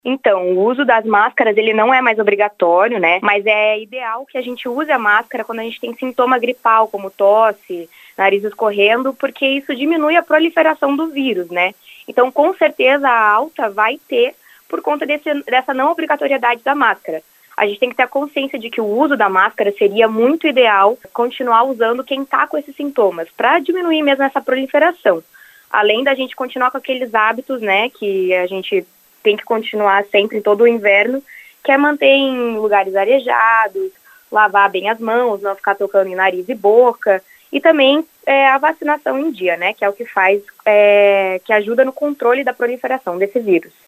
Então, o uso das máscaras, ele não é mais obrigatório, né? Mas é ideal que a gente use a máscara quando a gente tem sintoma gripal, como tosse, nariz escorrendo, porque isso diminui a proliferação do vírus, né? Então, com certeza, a alta vai ter por conta dessa não obrigatoriedade da máscara. A gente tem que ter a consciência de que o uso da máscara seria muito ideal continuar usando quem está com esses sintomas, para diminuir mesmo essa proliferação. Além da gente continuar com aqueles hábitos, né, que a gente tem que continuar sempre em todo o inverno, que é manter em lugares arejados, lavar bem as mãos, não ficar tocando em nariz e boca, e também a vacinação em dia, né, que é o que faz, que ajuda no controle da proliferação desse vírus.